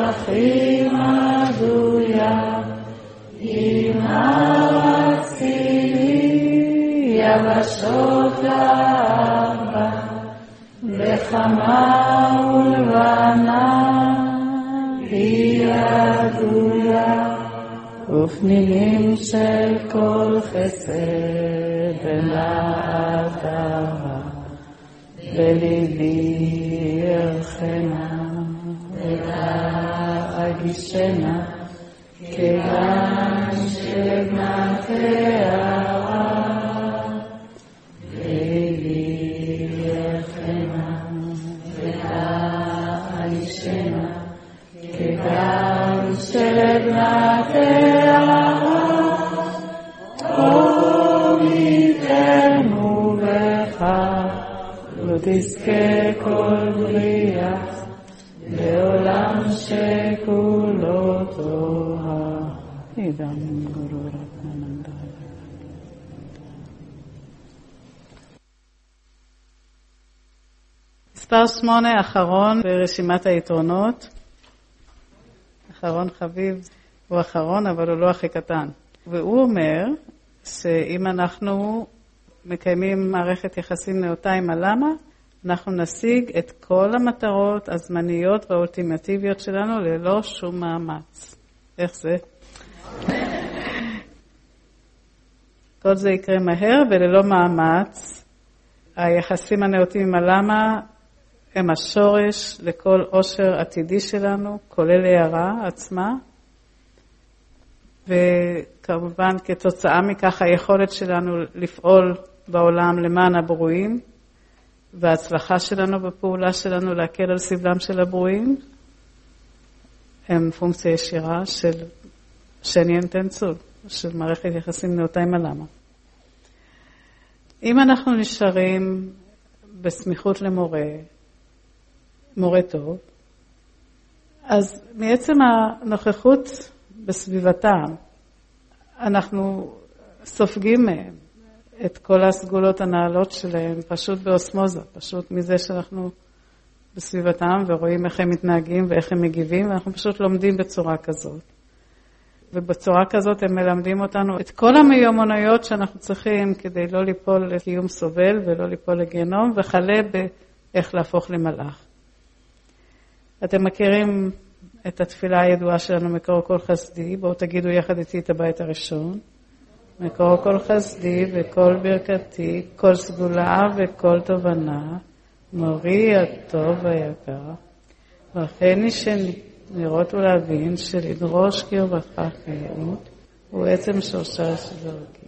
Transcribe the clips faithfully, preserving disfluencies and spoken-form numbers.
הכי מדויק, אם ארצי יבשות לאבא, בחמה ולבנה היא ידויה, ופנינים של כל חסד ולעטרה, בליבי ירחנה ולהגישנה, כיוון שבנתיה בליבי ירחנה ולהגישנה, כיוון שבנתיה אוהביתנו בך, לא תזכה כל בריאה, לעולם שכולו טובה. אידם גורו רחמננדה. מספר שמונה, אחרון ברשימת היתרונות. אחרון חביב הוא אחרון, אבל הוא לא הכי קטן. והוא אומר שאם אנחנו מקיימים מערכת יחסים נאותה עם הלמה, אנחנו נשיג את כל המטרות הזמניות והאולטימטיביות שלנו ללא שום מאמץ. איך זה? כל זה יקרה מהר וללא מאמץ. היחסים הנאותים עם הלמה הם השורש לכל עושר עתידי שלנו, כולל הערה עצמה. וכמובן כתוצאה מכך היכולת שלנו לפעול בעולם למען הברואים, וההצלחה שלנו בפעולה שלנו להקל על סבלם של הברואים, הם פונקציה ישירה של שניין תנצול, של מערכת יחסים נאותה עם הלמה. אם אנחנו נשארים בסמיכות למורה, מורה טוב, אז מעצם הנוכחות בסביבתם, אנחנו סופגים מהם את כל הסגולות הנעלות שלהם, פשוט באוסמוזה, פשוט מזה שאנחנו בסביבתם ורואים איך הם מתנהגים ואיך הם מגיבים, ואנחנו פשוט לומדים בצורה כזאת. ובצורה כזאת הם מלמדים אותנו את כל המיומנויות שאנחנו צריכים כדי לא ליפול לקיום סובל ולא ליפול לגיהנום, וכלה באיך להפוך למלאך. אתם מכירים את התפילה הידועה שלנו, מקור כל חסדי, בואו תגידו יחד איתי את הבית הראשון. מקור כל חסדי וכל ברכתי, כל סגולה וכל תובנה, מורי הטוב והיקר, וכן שני לראות ולהבין שלדרוש קרבתך חיות, הוא עצם שורשה של דרכי.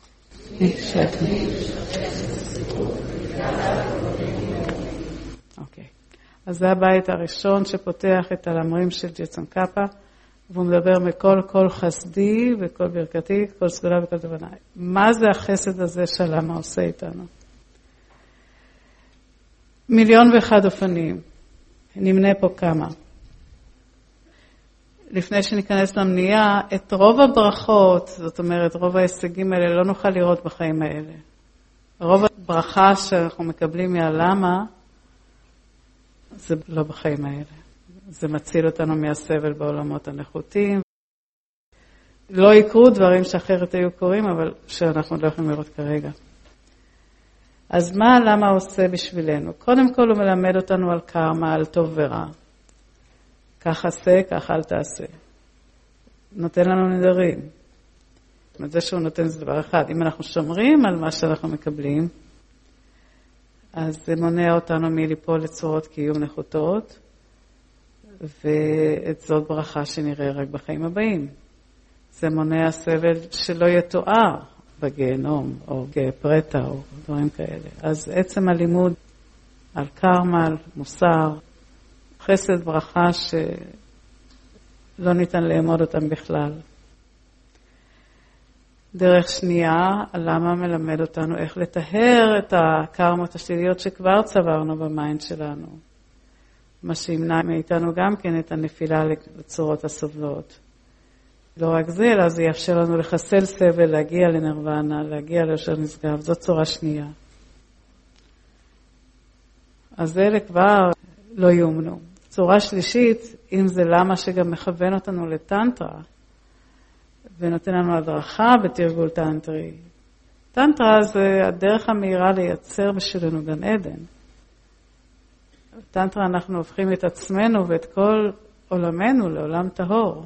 אוקיי. אז זה הבית הראשון שפותח את הלמרים של ג'צן קאפה, והוא מדבר מכל כל חסדי וכל ברכתי, כל סגולה וכל תובנה. מה זה החסד הזה שלמה עושה איתנו? מיליון ואחד אופנים. נמנה פה כמה. לפני שניכנס למניעה, את רוב הברכות, זאת אומרת, רוב ההישגים האלה לא נוכל לראות בחיים האלה. רוב הברכה שאנחנו מקבלים מהלמה, זה לא בחיים האלה. זה מציל אותנו מהסבל בעולמות הנחותים. לא יקרו דברים שאחרת היו קורים, אבל שאנחנו לא יכולים לראות כרגע. אז מה למה עושה בשבילנו? קודם כל הוא מלמד אותנו על קרמה, על טוב ורע. כך עשה, כך אל תעשה. נותן לנו נדרים. זאת אומרת, זה שהוא נותן זה דבר אחד. אם אנחנו שומרים על מה שאנחנו מקבלים, אז זה מונע אותנו מליפול לצורות קיום נחותות, ואת זאת ברכה שנראה רק בחיים הבאים. זה מונע סבל שלא יתואר בגיהנום, או גפרטה, או דברים כאלה. אז עצם הלימוד על קרמה, על מוסר, חסד ברכה שלא ניתן לאמוד אותם בכלל. דרך שנייה, למה מלמד אותנו איך לטהר את הקרמות השליליות שכבר צברנו במיינד שלנו. מה שימנע מאיתנו גם כן את הנפילה לצורות הסובלות. לא רק זה, אלא זה יאפשר לנו לחסל סבל, להגיע לנרוונה, להגיע ליושר נשגב. זאת צורה שנייה. אז אלה כבר לא יאומנו. צורה שלישית, אם זה למה שגם מכוון אותנו לטנטרה, ונותן לנו הדרכה בתרגול טנטרי. טנטרה זה הדרך המהירה לייצר בשבילנו גן עדן. בטנטרה אנחנו הופכים את עצמנו ואת כל עולמנו לעולם טהור.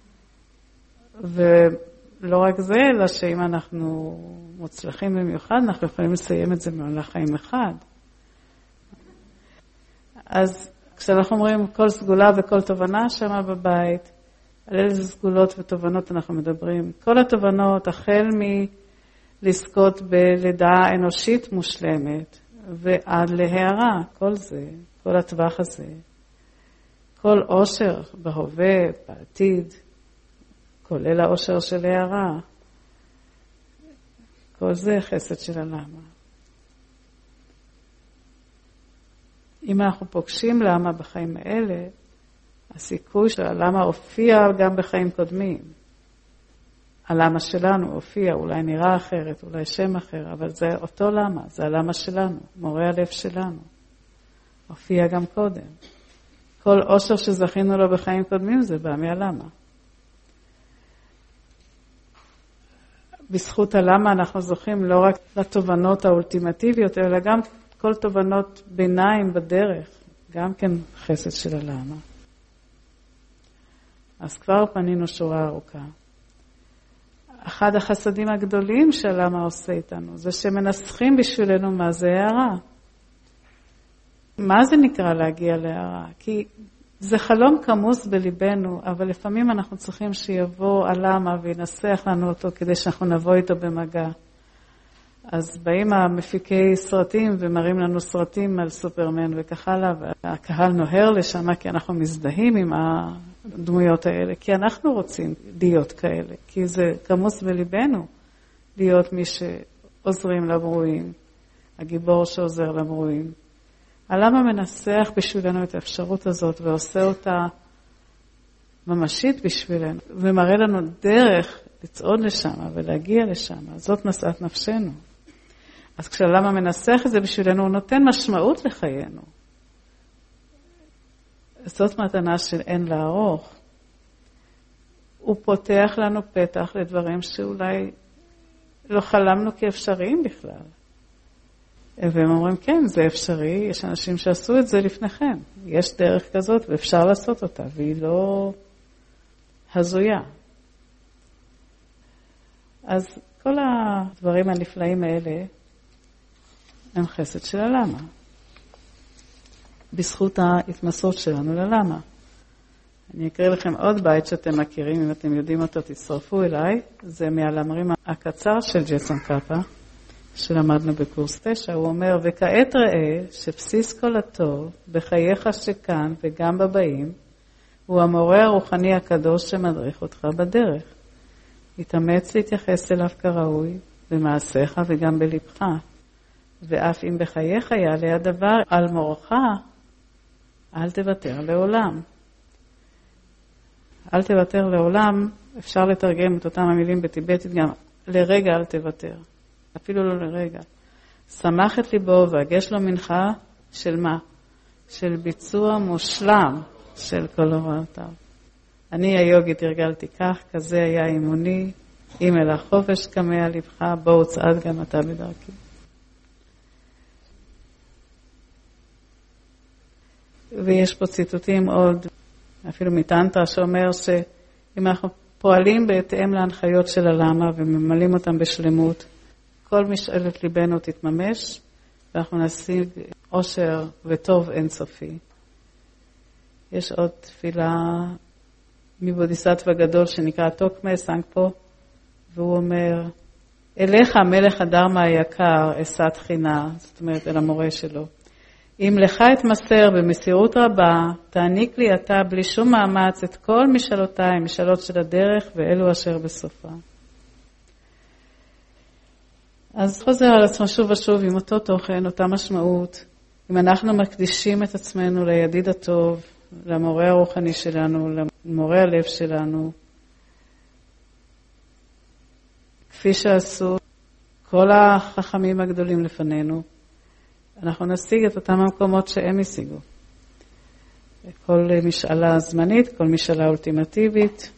ולא רק זה, אלא שאם אנחנו מוצלחים במיוחד, אנחנו יכולים לסיים את זה במהלך חיים אחד. אז כשאנחנו אומרים כל סגולה וכל תובנה שמה בבית, על איזה סגולות ותובנות אנחנו מדברים. כל התובנות, החל מלזכות בלידה אנושית מושלמת, ועד להערה, כל זה, כל הטווח הזה. כל עושר בהווה, בעתיד, כולל העושר של הערה. כל זה חסד של הלמה. אם אנחנו פוגשים למה בחיים האלה, הסיכוי של הלמה הופיע גם בחיים קודמים. הלמה שלנו הופיע, אולי נראה אחרת, אולי שם אחר, אבל זה אותו למה, זה הלמה שלנו, מורה הלב שלנו. הופיע גם קודם. כל עושר שזכינו לו בחיים קודמים זה בא מהלמה. בזכות הלמה אנחנו זוכים לא רק לתובנות האולטימטיביות, אלא גם כל תובנות ביניים בדרך, גם כן חסד של הלמה. אז כבר פנינו שורה ארוכה. אחד החסדים הגדולים שהלמה עושה איתנו, זה שמנסחים בשבילנו מה זה הערה. מה זה נקרא להגיע להערה? כי זה חלום כמוס בליבנו, אבל לפעמים אנחנו צריכים שיבוא הלמה וינסח לנו אותו כדי שאנחנו נבוא איתו במגע. אז באים המפיקי סרטים ומראים לנו סרטים על סופרמן וכך הלאה, והקהל נוהר לשם כי אנחנו מזדהים עם הדמויות האלה, כי אנחנו רוצים להיות כאלה, כי זה כמוס בליבנו להיות מי שעוזרים לברואים, הגיבור שעוזר לברואים. הלמה מנסח בשבילנו את האפשרות הזאת ועושה אותה ממשית בשבילנו, ומראה לנו דרך לצעוד לשם ולהגיע לשם. זאת נשאת נפשנו. אז כשהלמה מנסח את זה בשבילנו, הוא נותן משמעות לחיינו. זאת מתנה של אין לערוך. הוא פותח לנו פתח לדברים שאולי לא חלמנו כאפשריים בכלל. והם אומרים, כן, זה אפשרי, יש אנשים שעשו את זה לפניכם. יש דרך כזאת ואפשר לעשות אותה, והיא לא הזויה. אז כל הדברים הנפלאים האלה הם חסד של הלמה. בזכות ההתמסות שלנו ללמה. אני אקריא לכם עוד בית שאתם מכירים, אם אתם יודעים אותו תצטרפו אליי. זה מהלמרים הקצר של ג'ייסון קאפה, שלמדנו בקורס תשע. הוא אומר, וכעת ראה שבסיס כל הטוב בחייך שכאן וגם בבאים, הוא המורה הרוחני הקדוש שמדריך אותך בדרך. התאמץ להתייחס אליו כראוי במעשיך וגם בלבך. ואף אם בחייך יעלה הדבר על מורך, אל תוותר לעולם. אל תוותר לעולם, אפשר לתרגם את אותם המילים בטיבטית גם, לרגע אל תוותר. אפילו לא לרגע. שמח את ליבו והגש לו מנחה של מה? של ביצוע מושלם של כל הוראותיו. אני היוגית הרגלתי כך, כזה היה אימוני, אם אל החופש קמה לבך, בואו צעד גם אתה בדרכי. ויש פה ציטוטים עוד, אפילו מטנטרה, שאומר שאם אנחנו פועלים בהתאם להנחיות של הלמה וממלאים אותם בשלמות, כל משאלת ליבנו תתממש, ואנחנו נשיג עושר וטוב אינסופי. יש עוד תפילה מבודיסטווה גדול שנקרא טוקמה סנגפו, והוא אומר, אליך מלך הדרמה היקר, אשא תחינה, זאת אומרת אל המורה שלו. אם לך אתמסר במסירות רבה, תעניק לי אתה בלי שום מאמץ את כל משאלותיי, משאלות של הדרך ואלו אשר בסופה. אז חוזר על עצמו שוב ושוב עם אותו תוכן, אותה משמעות. אם אנחנו מקדישים את עצמנו לידיד הטוב, למורה הרוחני שלנו, למורה הלב שלנו, כפי שעשו כל החכמים הגדולים לפנינו, אנחנו נשיג את אותם המקומות שהם השיגו. כל משאלה זמנית, כל משאלה אולטימטיבית,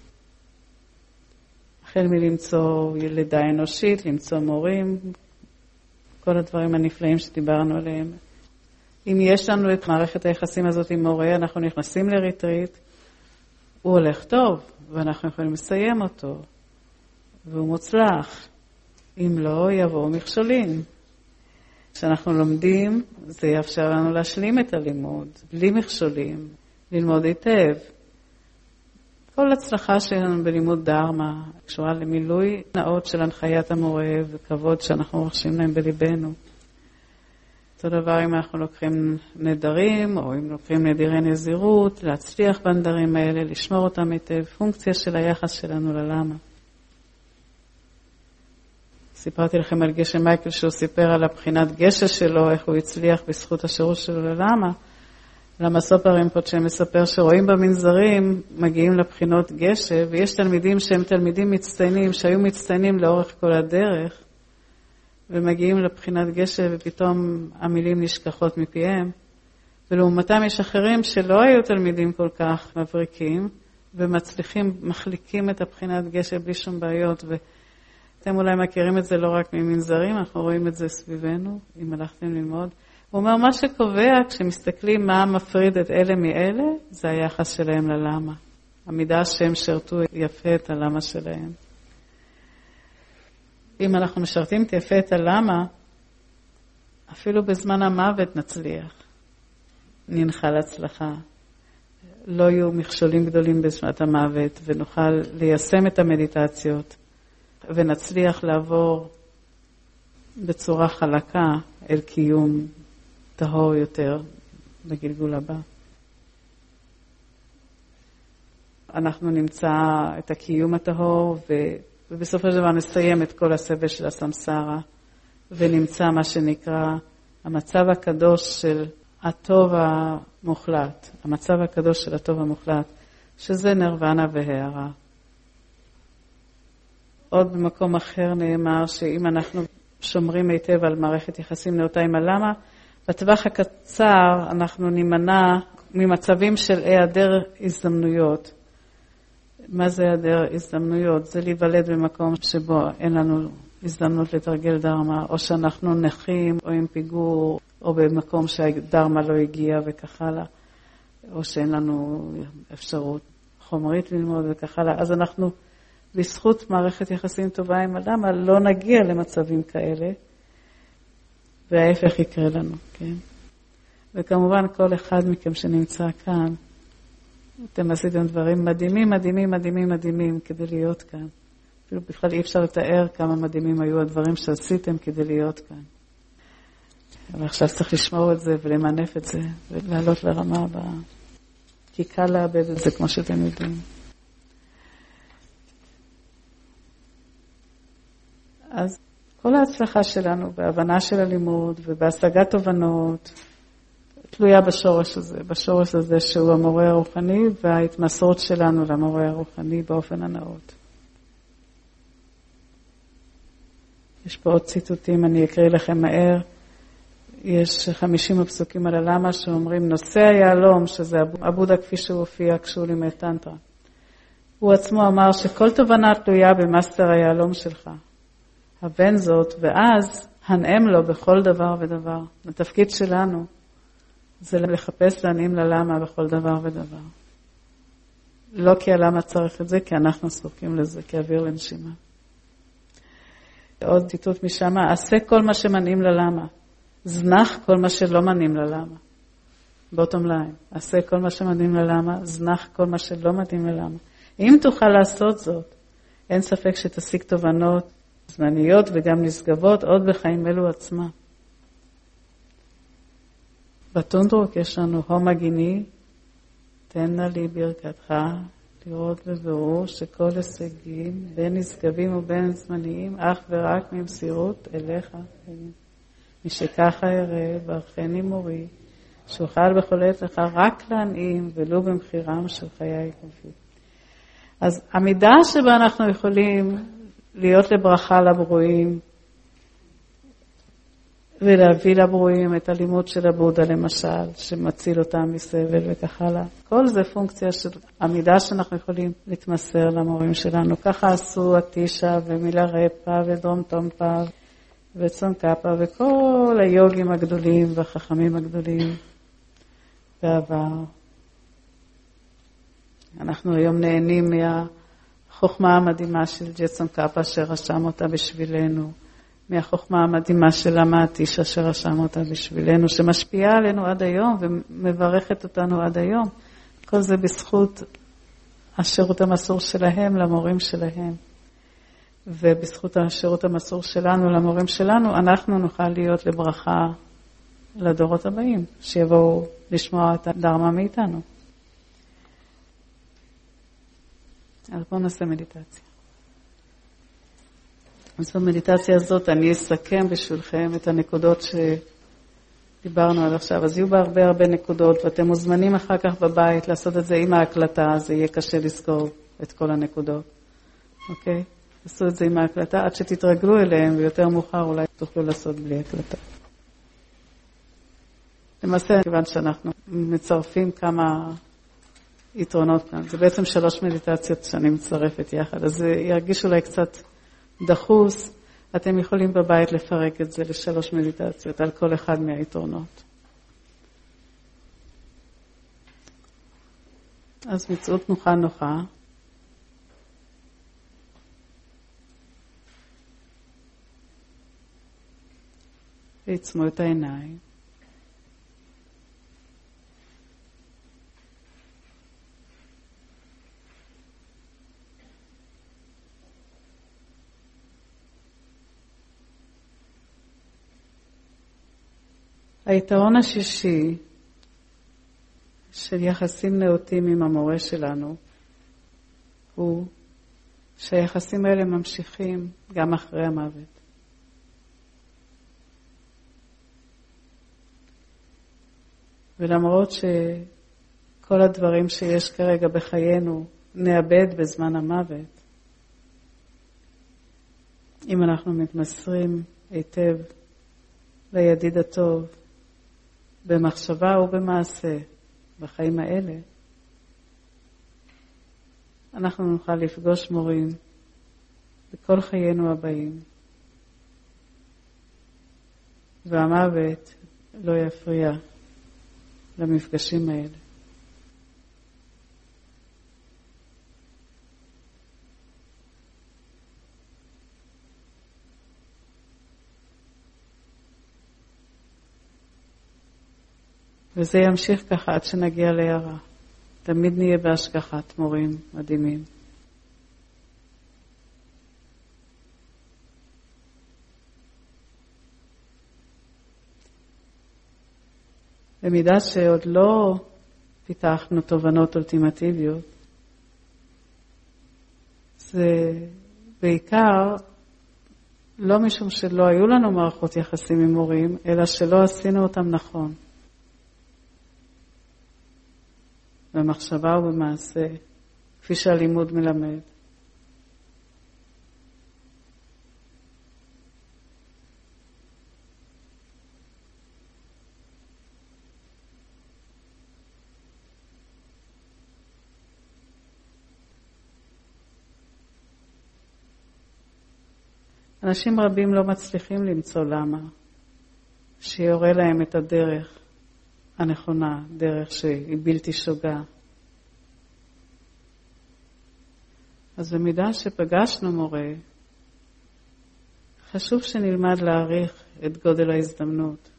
החל מלמצוא ילדה אנושית, למצוא מורים, כל הדברים הנפלאים שדיברנו עליהם. אם יש לנו את מערכת היחסים הזאת עם מורה, אנחנו נכנסים לריטריט, הוא הולך טוב, ואנחנו יכולים לסיים אותו, והוא מוצלח. אם לא, יבואו מכשולים. כשאנחנו לומדים, זה יאפשר לנו להשלים את הלימוד, בלי מכשולים, ללמוד היטב. כל הצלחה שלנו בלימוד דרמה, קשורה למילוי נאות של הנחיית המורה וכבוד שאנחנו רוכשים להם בליבנו. אותו דבר אם אנחנו לוקחים נדרים, או אם לוקחים נדירי נזירות, להצליח בנדרים האלה, לשמור אותם היטב, פונקציה של היחס שלנו ללמה. סיפרתי לכם על גשם מייקל שהוא סיפר על הבחינת גשע שלו, איך הוא הצליח בזכות השירות שלו ללמה. למה סופרים פה שמספר שרואים במנזרים, מגיעים לבחינות גשע, ויש תלמידים שהם תלמידים מצטיינים, שהיו מצטיינים לאורך כל הדרך, ומגיעים לבחינת גשע ופתאום המילים נשכחות מפיהם. ולעומתם יש אחרים שלא היו תלמידים כל כך מבריקים, ומצליחים, מחליקים את הבחינת גשע בלי שום בעיות, ואתם אולי מכירים את זה לא רק ממנזרים, אנחנו רואים את זה סביבנו, אם הלכתם ללמוד. הוא אומר, מה שקובע כשמסתכלים מה מפריד את אלה מאלה, זה היחס שלהם ללמה. המידה שהם שרתו יפה את הלמה שלהם. אם אנחנו משרתים יפה את הלמה, אפילו בזמן המוות נצליח. ננחל הצלחה. לא יהיו מכשולים גדולים בשעת המוות, ונוכל ליישם את המדיטציות, ונצליח לעבור בצורה חלקה אל קיום טהור יותר בגלגול הבא. אנחנו נמצא את הקיום הטהור, ובסופו של דבר נסיים את כל הסבל של הסמסרה, ונמצא מה שנקרא המצב הקדוש של הטוב המוחלט, המצב הקדוש של הטוב המוחלט, שזה נרוונה והערה. עוד במקום אחר נאמר שאם אנחנו שומרים היטב על מערכת יחסים נאותה עם הלמה, בטווח הקצר אנחנו נימנע ממצבים של היעדר הזדמנויות. מה זה היעדר הזדמנויות? זה להיוולד במקום שבו אין לנו הזדמנות לתרגל דרמה, או שאנחנו נחים, או עם פיגור, או במקום שהדרמה לא הגיע וכך הלאה, או שאין לנו אפשרות חומרית ללמוד וכך הלאה. אז אנחנו, בזכות מערכת יחסים טובה עם הלמה, לא נגיע למצבים כאלה, וההפך יקרה לנו, כן? וכמובן כל אחד מכם שנמצא כאן, אתם עשיתם דברים מדהימים, מדהימים, מדהימים, מדהימים כדי להיות כאן. אפילו בכלל אי אפשר לתאר כמה מדהימים היו הדברים שעשיתם כדי להיות כאן. אבל עכשיו צריך לשמור את זה ולמנף את זה ולעלות לרמה הבאה. כי קל לאבד את זה כמו שאתם יודעים. אז כל ההצלחה שלנו בהבנה של הלימוד ובהשגת תובנות תלויה בשורש הזה, בשורש הזה שהוא המורה הרוחני וההתמסרות שלנו למורה הרוחני באופן הנאות. יש פה עוד ציטוטים, אני אקריא לכם מהר. יש חמישים הפסוקים על הלמה שאומרים, נושא היהלום, שזה הבודה כפי שהוא הופיע כשהוא לימד טנטרה. הוא עצמו אמר שכל תובנה תלויה במאסטר היהלום שלך. הבן זאת, ואז הנאם לו בכל דבר ודבר. התפקיד שלנו זה לחפש להנעים ללמה בכל דבר ודבר. לא כי הלמה צריך את זה, כי אנחנו זקוקים לזה, כאוויר לנשימה. עוד ציטוט משם, עשה כל מה שמנעים ללמה. זנח כל מה שלא מנעים ללמה. בוטום ליין, עשה כל מה שמנעים ללמה, זנח כל מה שלא מתאים ללמה. אם תוכל לעשות זאת, אין ספק שתשיג תובנות זמניות וגם נשגבות עוד בחיים אלו עצמה. בטונדרוק יש לנו הומה גיני, תן נא לי ברכתך, לראות בבירור שכל הישגים, בין נשגבים ובין זמניים, אך ורק ממסירות אליך. משככה יראה, ברכני מורי, שאוכל בכל עת לך רק להנעים, ולו במחירם של חיי כפי. אז המידה שבה אנחנו יכולים להיות לברכה לברואים, ולהביא לברואים את הלימוד של הבודה למשל, שמציל אותם מסבל וכך הלאה. כל זה פונקציה של המידה שאנחנו יכולים להתמסר למורים שלנו. ככה עשו עתישה ומילרפה ודרום טומפה וצונקפה וכל היוגים הגדולים והחכמים הגדולים בעבר. אנחנו היום נהנים מהחוכמה המדהימה של ג'צונקפה שרשם אותה בשבילנו. מהחוכמה המדהימה של המעתישה שרשם אותה בשבילנו, שמשפיעה עלינו עד היום ומברכת אותנו עד היום. כל זה בזכות השירות המסור שלהם למורים שלהם. ובזכות השירות המסור שלנו למורים שלנו, אנחנו נוכל להיות לברכה לדורות הבאים, שיבואו לשמוע את הדרמה מאיתנו. אז בואו נעשה מדיטציה. אז במדיטציה הזאת אני אסכם בשבילכם את הנקודות שדיברנו עד עכשיו. אז יהיו בה הרבה הרבה נקודות, ואתם מוזמנים אחר כך בבית לעשות את זה עם ההקלטה, זה יהיה קשה לזכור את כל הנקודות. אוקיי? תעשו את זה עם ההקלטה עד שתתרגלו אליהם, ויותר מאוחר אולי תוכלו לעשות בלי הקלטה. למעשה, כיוון שאנחנו מצרפים כמה יתרונות כאן, זה בעצם שלוש מדיטציות שאני מצרפת יחד, אז זה ירגיש אולי קצת דחוס, אתם יכולים בבית לפרק את זה לשלוש מדיטציות על כל אחד מהיתרונות. אז מצאו תנוחה נוחה. ועצמו את העיניים. היתרון השישי של יחסים נאותים עם המורה שלנו הוא שהיחסים האלה ממשיכים גם אחרי המוות. ולמרות שכל הדברים שיש כרגע בחיינו נאבד בזמן המוות, אם אנחנו מתמסרים היטב לידיד הטוב, במחשבה ובמעשה, בחיים האלה, אנחנו נוכל לפגוש מורים בכל חיינו הבאים. והמוות לא יפריע למפגשים האלה. וזה ימשיך ככה עד שנגיע להערה. תמיד נהיה בהשגחת מורים מדהימים. במידה שעוד לא פיתחנו תובנות אולטימטיביות, זה בעיקר לא משום שלא היו לנו מערכות יחסים עם מורים, אלא שלא עשינו אותם נכון. במחשבה ובמעשה, כפי שהלימוד מלמד. אנשים רבים לא מצליחים למצוא למה, שיורה להם את הדרך הנכונה, דרך שהיא בלתי שוגה. אז במידה שפגשנו מורה, חשוב שנלמד להעריך את גודל ההזדמנות,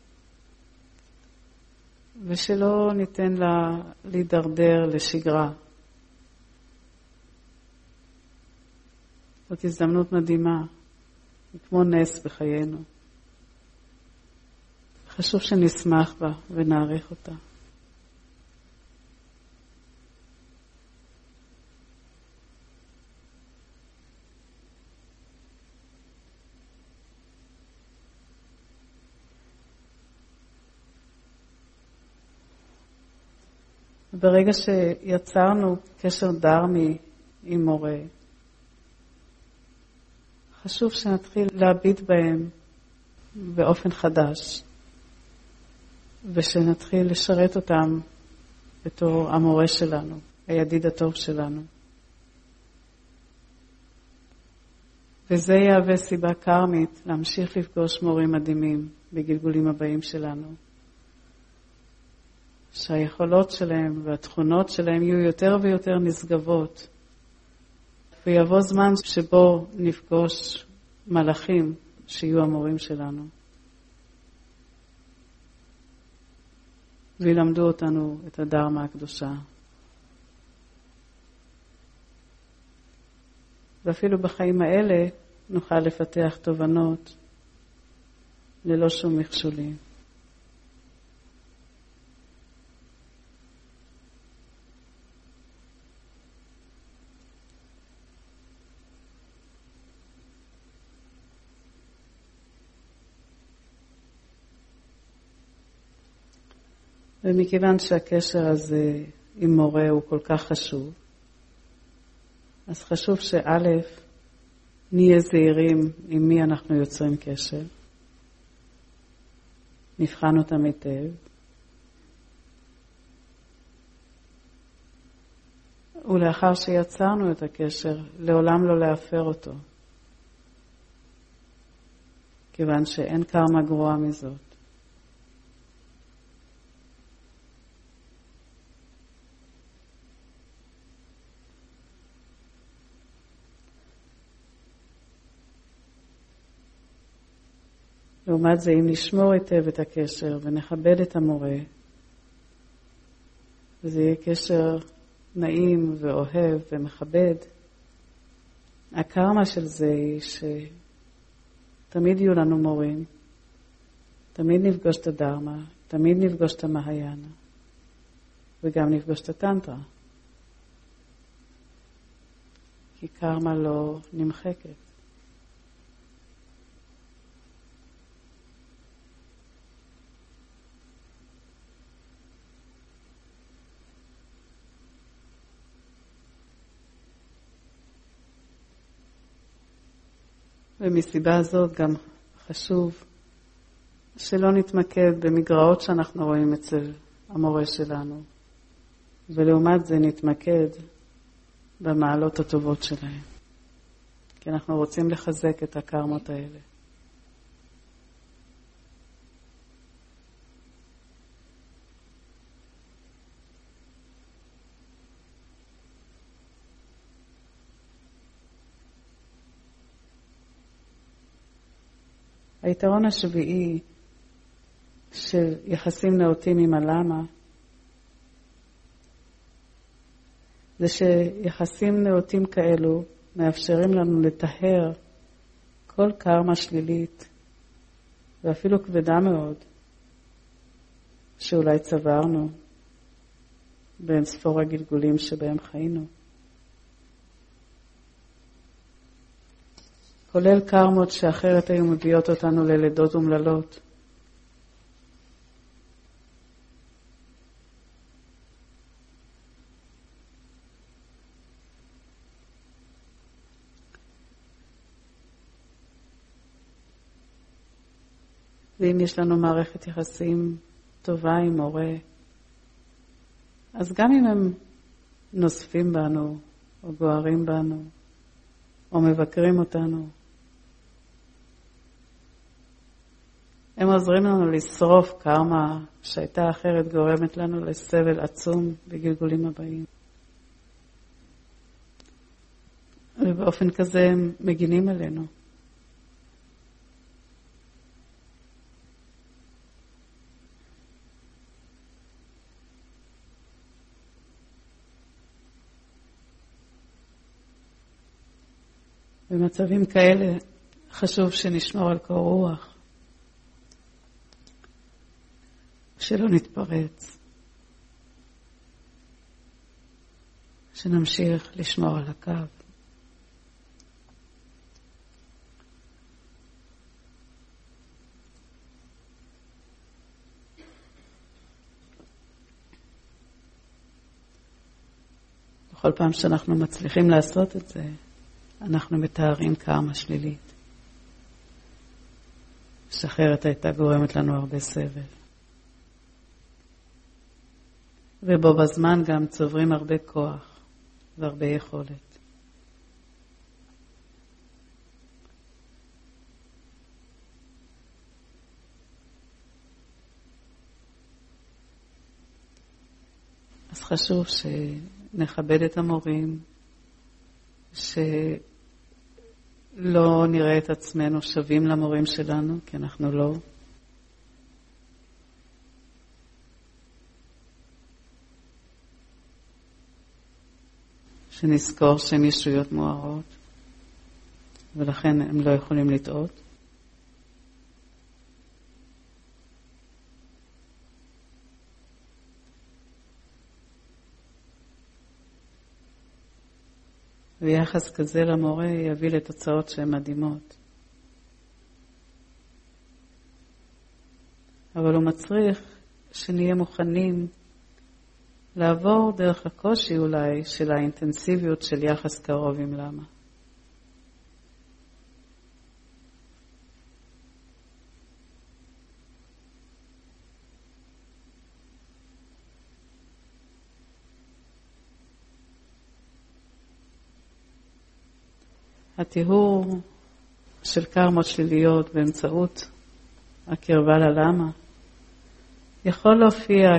ושלא ניתן לה להידרדר לשגרה. זאת הזדמנות מדהימה, כמו נס בחיינו. חשוב שנשמח בה ונעריך אותה. ברגע שיצרנו קשר דרמי עם מורה, חשוב שנתחיל להביט בהם באופן חדש, ושנתחיל לשרת אותם בתור המורה שלנו, הידיד הטוב שלנו. וזה יהווה סיבה קרמית להמשיך לפגוש מורים מדהימים בגלגולים הבאים שלנו. שהיכולות שלהם והתכונות שלהם יהיו יותר ויותר נשגבות. ויבוא זמן שבו נפגוש מלאכים שיהיו המורים שלנו. וילמדו אותנו את הדרמה הקדושה. ואפילו בחיים האלה נוכל לפתח תובנות ללא שום מכשולים. ומכיוון שהקשר הזה עם מורה הוא כל כך חשוב, אז חשוב שא' נהיה זהירים עם מי אנחנו יוצרים קשר. נבחן אותם היטב. ולאחר שיצרנו את הקשר, לעולם לא להפר אותו. כיוון שאין קרמה גרועה מזאת. לעומת זה, אם נשמור היטב את הקשר ונכבד את המורה, וזה יהיה קשר נעים ואוהב ומכבד, הקרמה של זה היא שתמיד יהיו לנו מורים, תמיד נפגוש את הדרמה, תמיד נפגוש את המהיאנה, וגם נפגוש את הטנטרה. כי קרמה לא נמחקת. ומסיבה הזאת גם חשוב שלא נתמקד במגרעות שאנחנו רואים אצל המורה שלנו, ולעומת זה נתמקד במעלות הטובות שלהם. כי אנחנו רוצים לחזק את הקרמות האלה. היתרון השביעי של יחסים נאותים עם הלמה, זה שיחסים נאותים כאלו מאפשרים לנו לטהר כל קרמה שלילית, ואפילו כבדה מאוד, שאולי צברנו בין ספור הגלגולים שבהם חיינו. כולל קרמות שאחרת היו מביאות אותנו ללידות ומללות. ואם יש לנו מערכת יחסים טובה עם מורה, אז גם אם הם נוספים בנו, או גוערים בנו, או מבקרים אותנו, הם עוזרים לנו לשרוף קרמה שהייתה אחרת גורמת לנו לסבל עצום בגלגולים הבאים. ובאופן כזה הם מגינים עלינו. במצבים כאלה חשוב שנשמור על קור רוח, שלא נתפרץ, שנמשיך לשמור על הקו. בכל פעם שאנחנו מצליחים לעשות את זה, אנחנו מתארים קרמה שלילית. שאחרת הייתה גורמת לנו הרבה סבל. ובו בזמן גם צוברים הרבה כוח והרבה יכולת. אז חשוב שנכבד את המורים, שלא נראה את עצמנו שווים למורים שלנו, כי אנחנו לא. שנזכור שהם ישויות מוארות, ולכן הם לא יכולים לטעות. ויחס כזה למורה יביא לתוצאות שהן מדהימות. אבל הוא מצריך שנהיה מוכנים לעבור דרך הקושי אולי של האינטנסיביות של יחס קרוב עם למה. הטיהור של קרמות שליליות באמצעות הקרבה ללמה יכול להופיע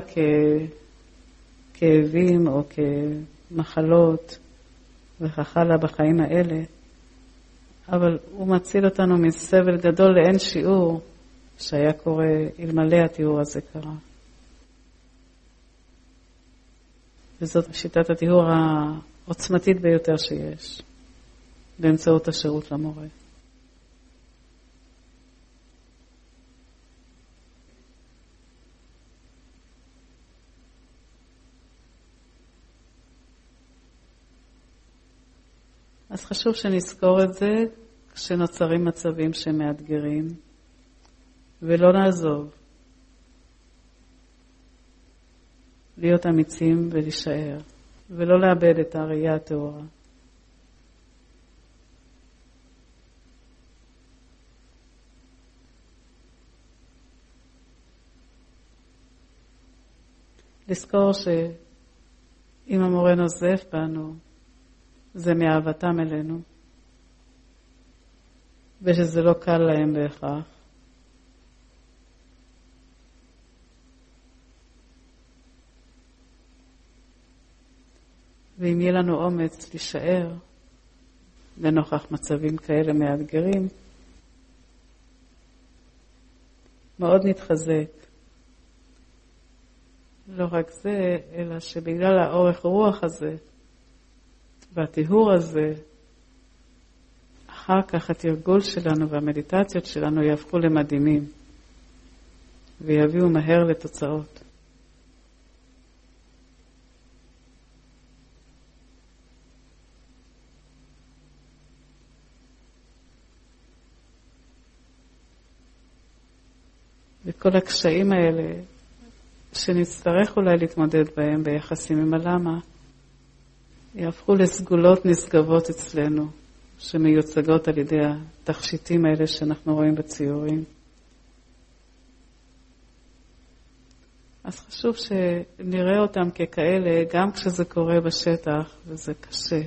ככאבים או כמחלות וכך הלאה בחיים האלה, אבל הוא מציל אותנו מסבל גדול לאין שיעור שהיה קורה אלמלא הטיהור הזה קרה. וזאת שיטת הטיהור העוצמתית ביותר שיש. באמצעות השירות למורה. אז חשוב שנזכור את זה כשנוצרים מצבים שמאתגרים, ולא נעזוב. להיות אמיצים ולהישאר, ולא לאבד את הראייה הטהורה. לזכור שאם המורה נוזף בנו, זה מאהבתם אלינו, ושזה לא קל להם בהכרח. ואם יהיה לנו אומץ להישאר לנוכח מצבים כאלה מאתגרים, מאוד נתחזק. לא רק זה, אלא שבגלל האורך רוח הזה והטיהור הזה, אחר כך התרגול שלנו והמדיטציות שלנו יהפכו למדהימים ויביאו מהר לתוצאות. וכל הקשיים האלה שנצטרך אולי להתמודד בהם ביחסים עם הלמה, יהפכו לסגולות נשגבות אצלנו, שמיוצגות על ידי התכשיטים האלה שאנחנו רואים בציורים. אז חשוב שנראה אותם ככאלה, גם כשזה קורה בשטח וזה קשה.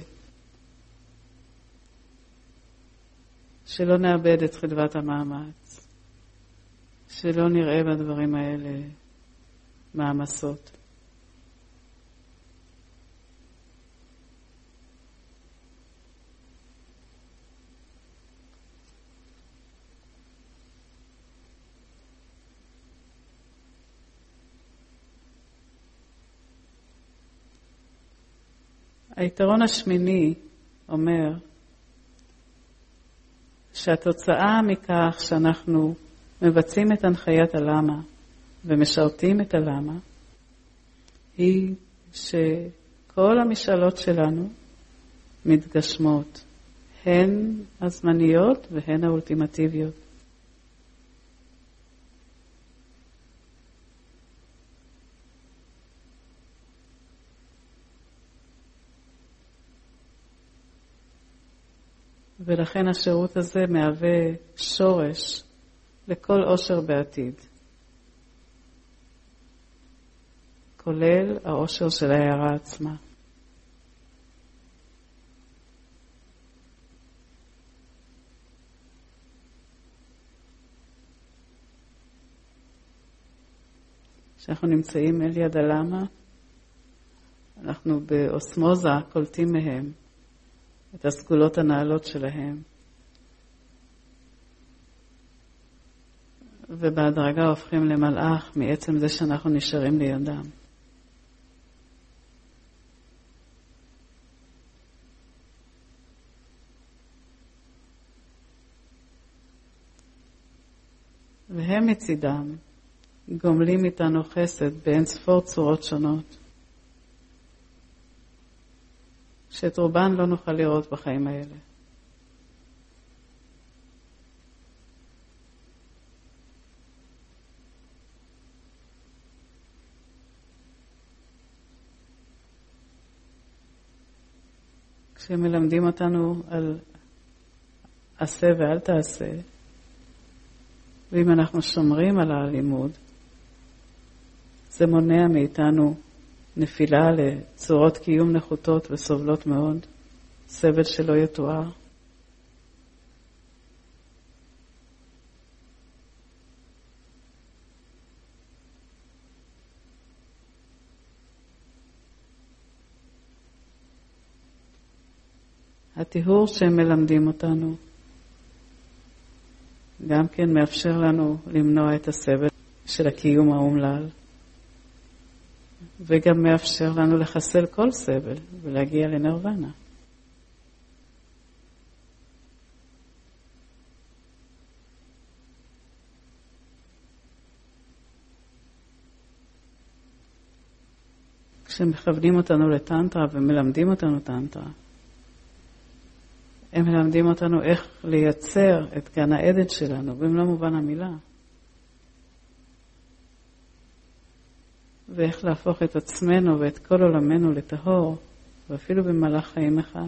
שלא נאבד את חדוות המאמץ. שלא נראה בדברים האלה מאמסות. היתרון השמיני אומר שהתוצאה מכך שאנחנו מבצעים את הנחיית הלמה ומשרתים את הלמה היא שכל המשאלות שלנו מתגשמות, הן הזמניות והן האולטימטיביות. ולכן השירות הזה מהווה שורש לכל עושר בעתיד, כולל העושר של ההערה עצמה. כשאנחנו נמצאים אל יד הלמה, אנחנו באוסמוזה קולטים מהם את הסגולות הנעלות שלהם, ובהדרגה הופכים למלאך מעצם זה שאנחנו נשארים לידם. והם מצידם גומלים איתנו חסד באין ספור צורות שונות, שאת רובן לא נוכל לראות בחיים האלה. כשהם מלמדים אותנו על עשה ואל תעשה, ואם אנחנו שומרים על הלימוד, זה מונע מאיתנו נפילה לצורות קיום נחותות וסובלות מאוד, סבל שלא יתואר. הטיהור שהם מלמדים אותנו גם כן מאפשר לנו למנוע את הסבל של הקיום האומלל, וגם מאפשר לנו לחסל כל סבל ולהגיע לנירוונה. כשמכוונים אותנו לטנטרה ומלמדים אותנו טנטרה, הם מלמדים אותנו איך לייצר את גן העדן שלנו, במלוא מובן המילה. ואיך להפוך את עצמנו ואת כל עולמנו לטהור, ואפילו במהלך חיים אחד.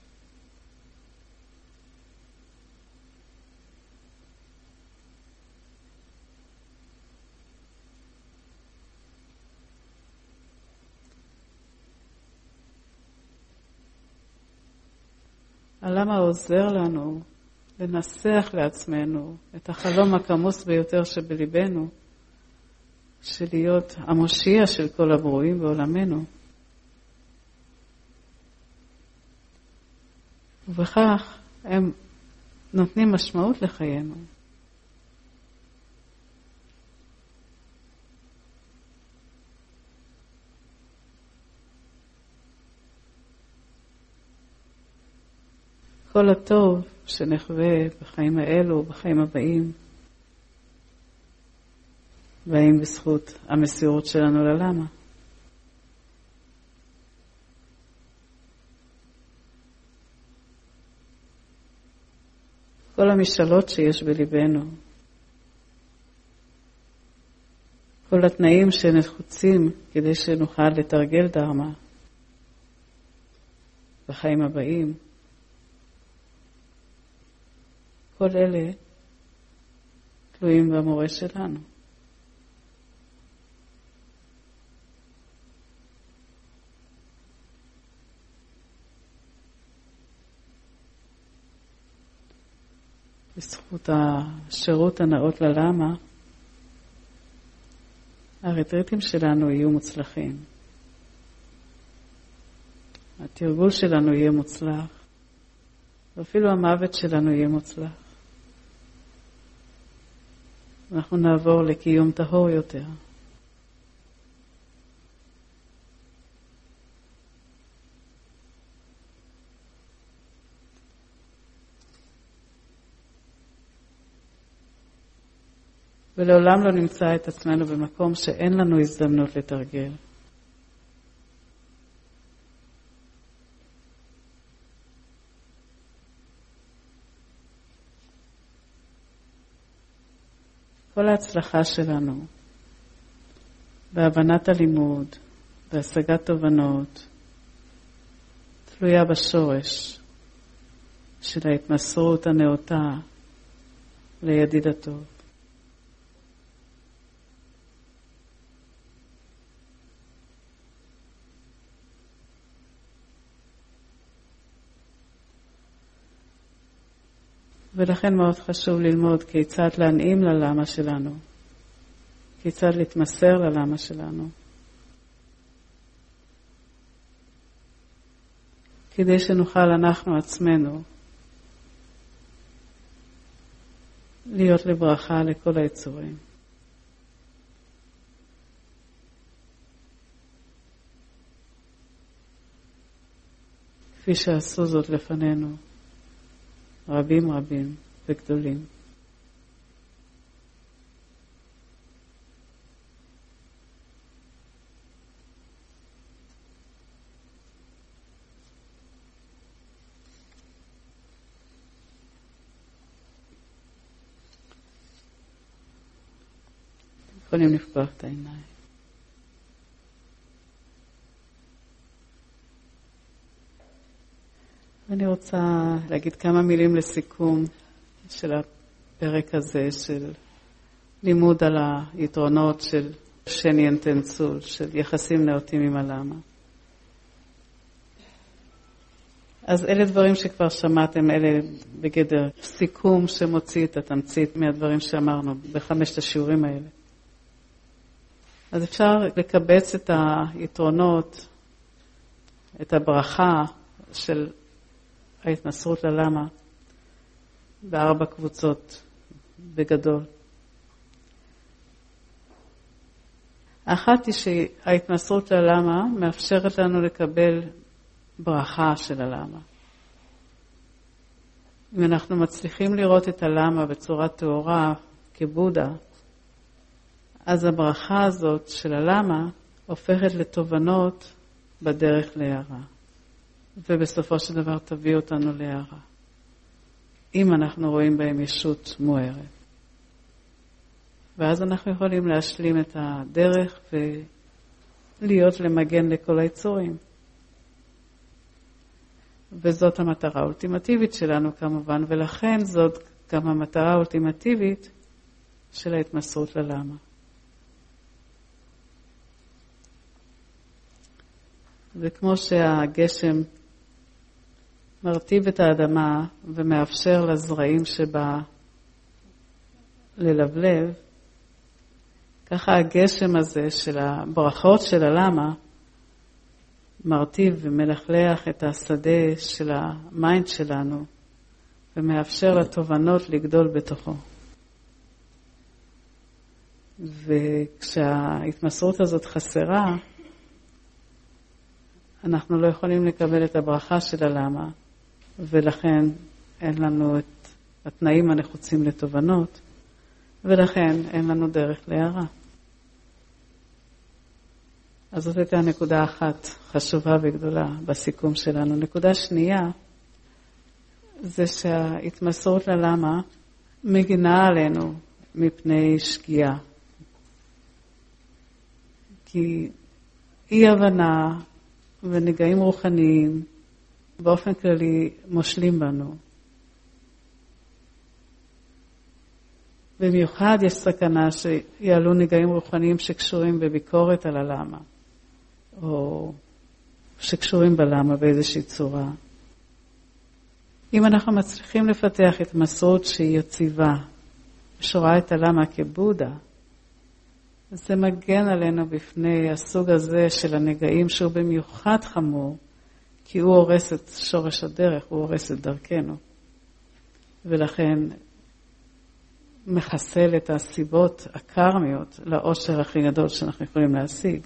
הלמה עוזר לנו לנסח לעצמנו את החלום הכמוס ביותר שבליבנו, של להיות המושיע של כל הברואים בעולמנו. ובכך הם נותנים משמעות לחיינו. כל הטוב שנחווה בחיים האלו ובחיים הבאים, באים בזכות המסירות שלנו ללמה. כל המשאלות שיש בליבנו, כל התנאים שנחוצים כדי שנוכל לתרגל דרמה בחיים הבאים, כל אלה תלויים במורה שלנו. בזכות השירות הנאות ללמה, הרטריטים שלנו יהיו מוצלחים. התרגול שלנו יהיה מוצלח, ואפילו המוות שלנו יהיה מוצלח. אנחנו נעבור לקיום טהור יותר. ולעולם לא נמצא את עצמנו במקום שאין לנו הזדמנות לתרגל. כל ההצלחה שלנו בהבנת הלימוד, בהשגת תובנות, תלויה בשורש של ההתמסרות הנאותה לידיד הטוב. ולכן מאוד חשוב ללמוד כיצד להנעים ללמה שלנו, כיצד להתמסר ללמה שלנו, כדי שנוכל אנחנו עצמנו להיות לברכה לכל היצורים. כפי שעשו זאת לפנינו רבים רבים וגדולים. יכולים לפקוח את העיניים. אני רוצה להגיד כמה מילים לסיכום של הפרק הזה של לימוד על היתרונות של שני אינטנצול, של יחסים נאותים עם הלמה. אז אלה דברים שכבר שמעתם, אלה בגדר סיכום שמוציא את התמצית מהדברים שאמרנו בחמשת השיעורים האלה. אז אפשר לקבץ את היתרונות, את הברכה של ההתנסרות ללמה בארבע קבוצות בגדול. האחת היא שההתנסרות ללמה מאפשרת לנו לקבל ברכה של הלמה. אם אנחנו מצליחים לראות את הלמה בצורה טהורה כבודה, אז הברכה הזאת של הלמה הופכת לתובנות בדרך להערה. ובסופו של דבר תביא אותנו להערה. אם אנחנו רואים בהם ישות מוארת. ואז אנחנו יכולים להשלים את הדרך ולהיות למגן לכל היצורים. וזאת המטרה האולטימטיבית שלנו כמובן, ולכן זאת גם המטרה האולטימטיבית של ההתמסרות ללמה. וכמו שהגשם מרטיב את האדמה ומאפשר לזרעים שבה ללבלב, ככה הגשם הזה של הברכות של הלמה מרטיב ומלכלח את השדה של המיינד שלנו ומאפשר לתובנות לגדול בתוכו. וכשההתמסרות הזאת חסרה, אנחנו לא יכולים לקבל את הברכה של הלמה, ולכן אין לנו את התנאים הנחוצים לתובנות, ולכן אין לנו דרך להערה. אז זאת הייתה נקודה אחת חשובה וגדולה בסיכום שלנו. נקודה שנייה, זה שההתמסרות ללמה מגינה עלינו מפני שגיאה. כי אי הבנה ונגעים רוחניים באופן כללי מושלים בנו. במיוחד יש סכנה שיעלו נגעים רוחניים שקשורים בביקורת על הלמה, או שקשורים בלמה באיזושהי צורה. אם אנחנו מצליחים לפתח התמסרות שהיא יציבה, שרואה את הלמה כבודה, זה מגן עלינו בפני הסוג הזה של הנגעים שהוא במיוחד חמור, כי הוא הורס את שורש הדרך, הוא הורס את דרכנו. ולכן מחסל את הסיבות הקרמיות לאושר הכי גדול שאנחנו יכולים להשיג.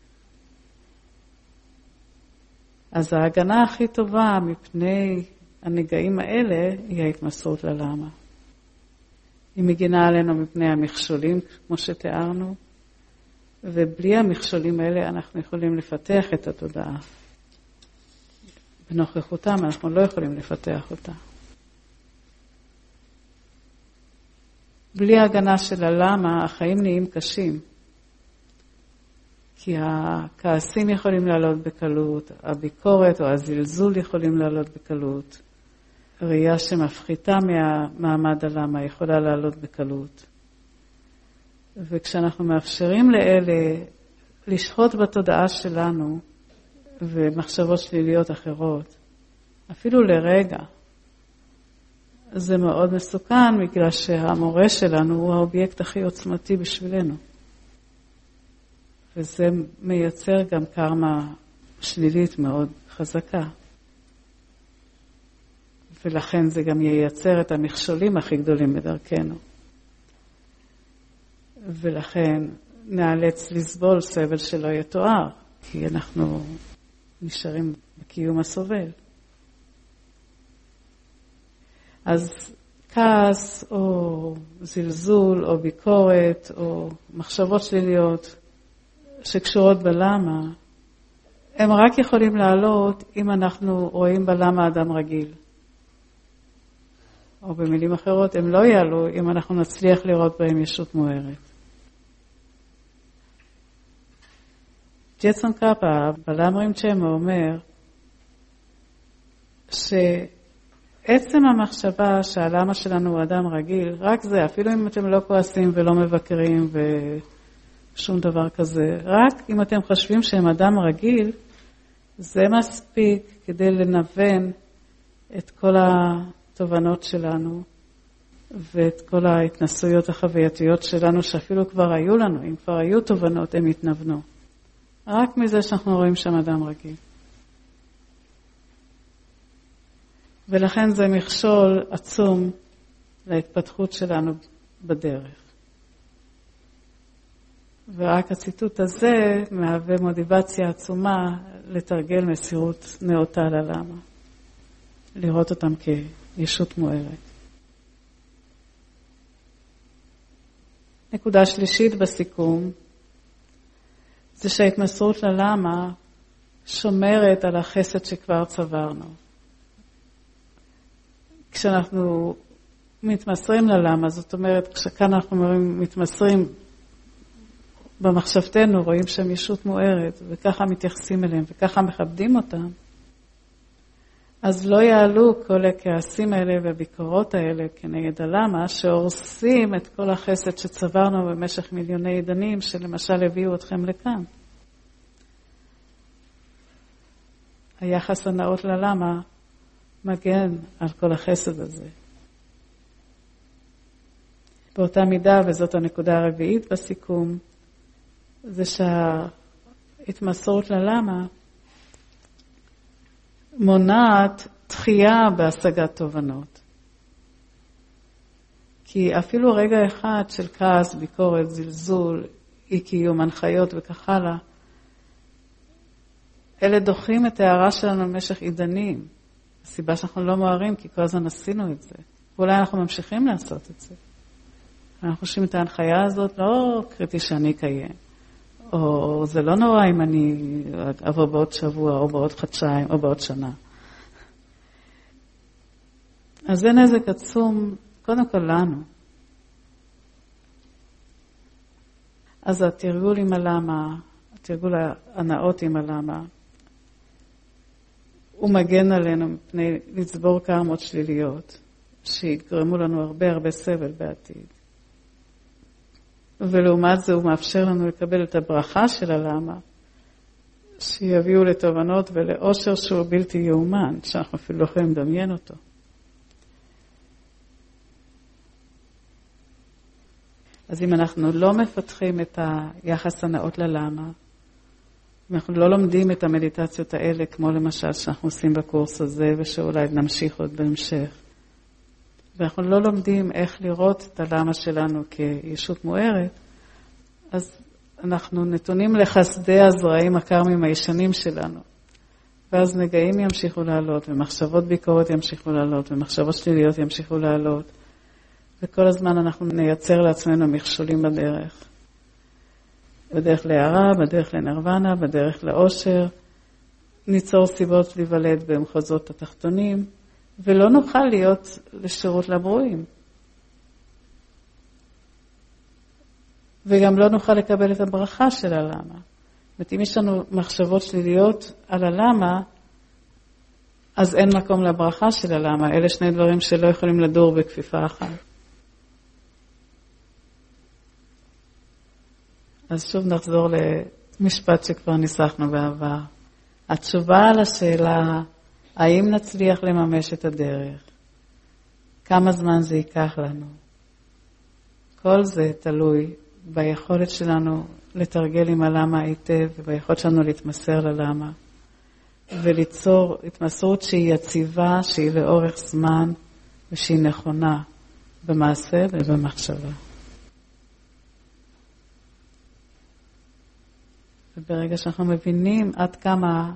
אז ההגנה הכי טובה מפני הנגעים האלה היא ההתמסרות ללמה. היא מגינה עלינו מפני המכשולים, כמו שתיארנו, ובלי המכשולים האלה אנחנו יכולים לפתח את התודעה. בנוכחותם אנחנו לא יכולים לפתח אותה. בלי ההגנה של הלמה, החיים נהיים קשים. כי הכעסים יכולים לעלות בקלות, הביקורת או הזלזול יכולים לעלות בקלות. ראייה שמפחיתה מהמעמד הלמה יכולה לעלות בקלות. וכשאנחנו מאפשרים לאלה לשחוט בתודעה שלנו ומחשבות שליליות אחרות, אפילו לרגע, זה מאוד מסוכן, בגלל שהמורה שלנו הוא האובייקט הכי עוצמתי בשבילנו. וזה מייצר גם קרמה שלילית מאוד חזקה. ולכן זה גם ייצר את המכשולים הכי גדולים בדרכנו. ולכן נאלץ לסבול סבל שלא יתואר, כי אנחנו נשארים בקיום הסובל. אז כעס או זלזול או ביקורת או מחשבות שליליות שקשורות בלמה, הם רק יכולים לעלות אם אנחנו רואים בלמה אדם רגיל. או במילים אחרות, הם לא יעלו אם אנחנו נצליח לראות בהם ישות מוארת. ג'טסון קאפה, בלם רימצ'מה, אומר שעצם המחשבה שהלמה שלנו הוא אדם רגיל, רק זה, אפילו אם אתם לא כועסים ולא מבקרים ושום דבר כזה, רק אם אתם חושבים שהם אדם רגיל, זה מספיק כדי לנוון את כל התובנות שלנו ואת כל ההתנסויות החווייתיות שלנו שאפילו כבר היו לנו, אם כבר היו תובנות הם התנוונו. רק מזה שאנחנו רואים שם אדם רגיל. ולכן זה מכשול עצום להתפתחות שלנו בדרך. ורק הציטוט הזה מהווה מוטיבציה עצומה לתרגל מסירות נאותה ללמה. לראות אותם כישות מוארת. נקודה שלישית בסיכום, זה שההתמסרות ללמה שומרת על החסד שכבר צברנו. כשאנחנו מתמסרים ללמה, זאת אומרת, כשכאן אנחנו מתמסרים במחשבתנו, רואים שהם ישות מוארת, וככה מתייחסים אליהם, וככה מכבדים אותם, אז לא יעלו כל הכעסים האלה והביקורות האלה כנגד הלמה, שהורסים את כל החסד שצברנו במשך מיליוני עידנים, שלמשל הביאו אתכם לכאן. היחס הנאות ללמה מגן על כל החסד הזה. באותה מידה, וזאת הנקודה הרביעית בסיכום, זה שההתמסרות ללמה מונעת דחייה בהשגת תובנות. כי אפילו רגע אחד של כעס, ביקורת, זלזול, אי קיום, הנחיות וכך הלאה, אלה דוחים את ההערה שלנו במשך עידנים. הסיבה שאנחנו לא מוארים, כי כל הזמן עשינו את זה. ואולי אנחנו ממשיכים לעשות את זה. אנחנו חושבים את ההנחיה הזאת, לא קריטי שאני אקיים. או זה לא נורא אם אני אעבור בעוד שבוע, או בעוד חודשיים, או בעוד שנה. אז זה נזק עצום, קודם כל לנו. אז התרגול עם הלמה, התרגול הנאות עם הלמה, הוא מגן עלינו מפני לצבור קרמות שליליות, שיגרמו לנו הרבה הרבה סבל בעתיד. ולעומת זה הוא מאפשר לנו לקבל את הברכה של הלמה, שיביאו לתובנות ולאושר שהוא בלתי יאומן, שאנחנו אפילו לא יכולים לדמיין אותו. אז אם אנחנו לא מפתחים את היחס הנאות ללמה, אם אנחנו לא לומדים את המדיטציות האלה, כמו למשל שאנחנו עושים בקורס הזה, ושאולי נמשיך עוד בהמשך, ואנחנו לא לומדים איך לראות את הלמה שלנו כישות מוארת, אז אנחנו נתונים לחסדי הזרעים הקרמים הישנים שלנו. ואז נגעים ימשיכו לעלות, ומחשבות ביקורת ימשיכו לעלות, ומחשבות שליליות ימשיכו לעלות. וכל הזמן אנחנו נייצר לעצמנו מכשולים בדרך. בדרך להערה, בדרך לנרוונה, בדרך לאושר. ניצור סיבות להיוולד במחוזות התחתונים, ולא נוכל להיות לשירות לברואים. וגם לא נוכל לקבל את הברכה של הלמה. זאת אומרת, אם יש לנו מחשבות שליליות על הלמה, אז אין מקום לברכה של הלמה. אלה שני דברים שלא יכולים לדור בכפיפה אחת. אז שוב נחזור למשפט שכבר ניסחנו בעבר. התשובה על השאלה, האם נצליח לממש את הדרך? כמה זמן זה ייקח לנו. כל זה תלוי ביכולת שלנו לתרגל עם הלמה היטב, וביכולת שלנו להתמסר ללמה, וליצור התמסרות שהיא יציבה, שהיא לאורך זמן, ושהיא נכונה במעשה ובמחשבה. וברגע שאנחנו מבינים עד כמה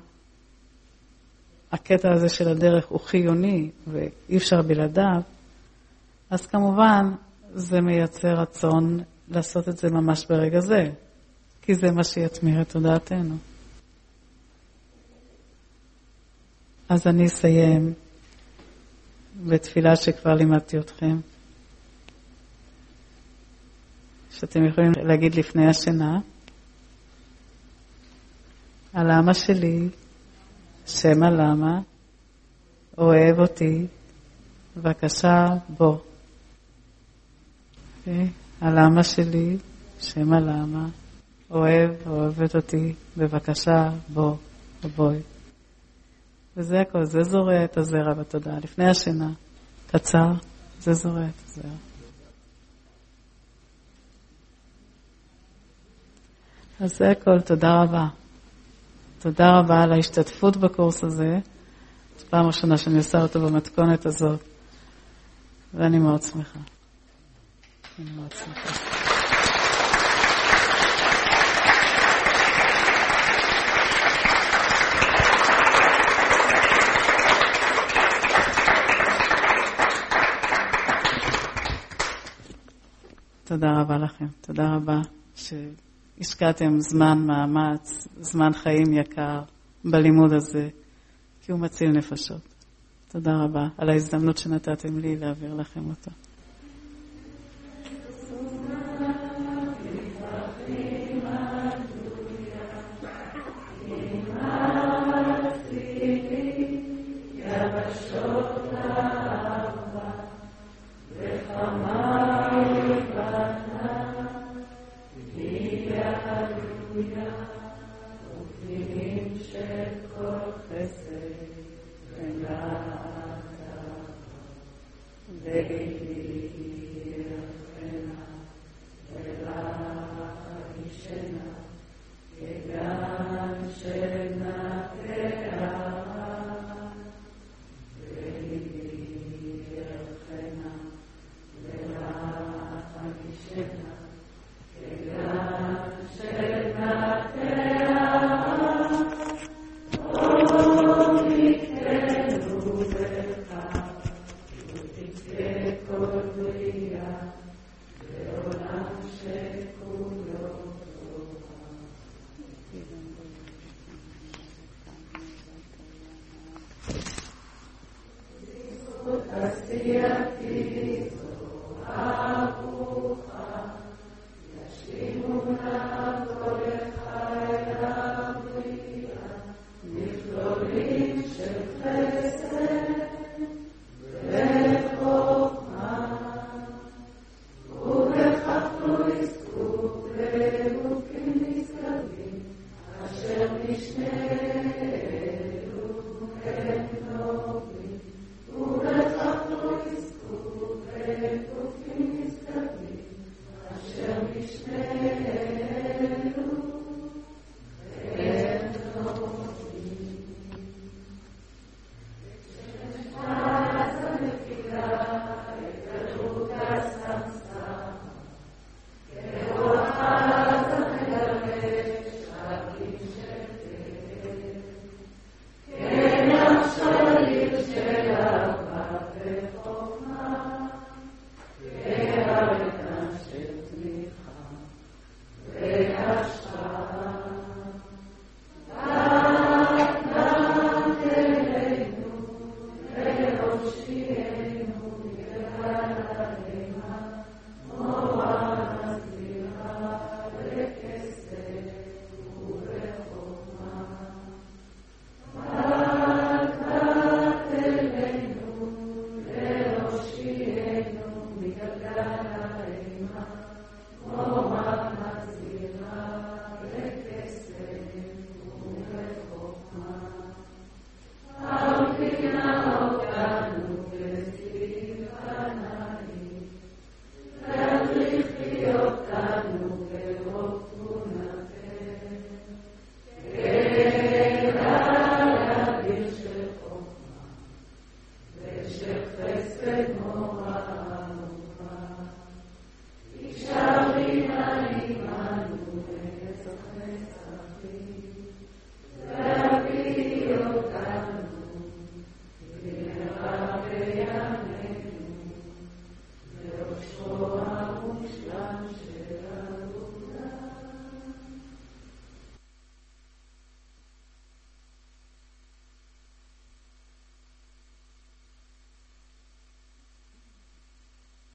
הקטע הזה של הדרך הוא חיוני ואי אפשר בלעדיו, אז כמובן זה מייצר רצון לעשות את זה ממש ברגע זה, כי זה מה שיתמיר את תודעתנו. אז אני אסיים בתפילה שכבר לימדתי אתכם, שאתם יכולים להגיד לפני השינה, הלמה שלי, שם הלמה, אוהב אותי, בבקשה בוא. Okay. הלמה שלי, שם הלמה, אוהב, אוהבת אותי, בבקשה בוא או בואי. וזה הכל, זה זורע את הזרע בתודעה. לפני השינה, קצר, זה זורע את הזרע. אז זה הכל, תודה רבה. תודה רבה על ההשתתפות בקורס הזה. זו פעם ראשונה שאני עושה אותו במתכונת הזאת, ואני מאוד שמחה. אני מאוד שמחה. תודה רבה לכם. תודה רבה שהשקעתם זמן, מאמץ, זמן חיים יקר בלימוד הזה, כי הוא מציל נפשות. תודה רבה על ההזדמנות שנתתם לי להעביר לכם אותו.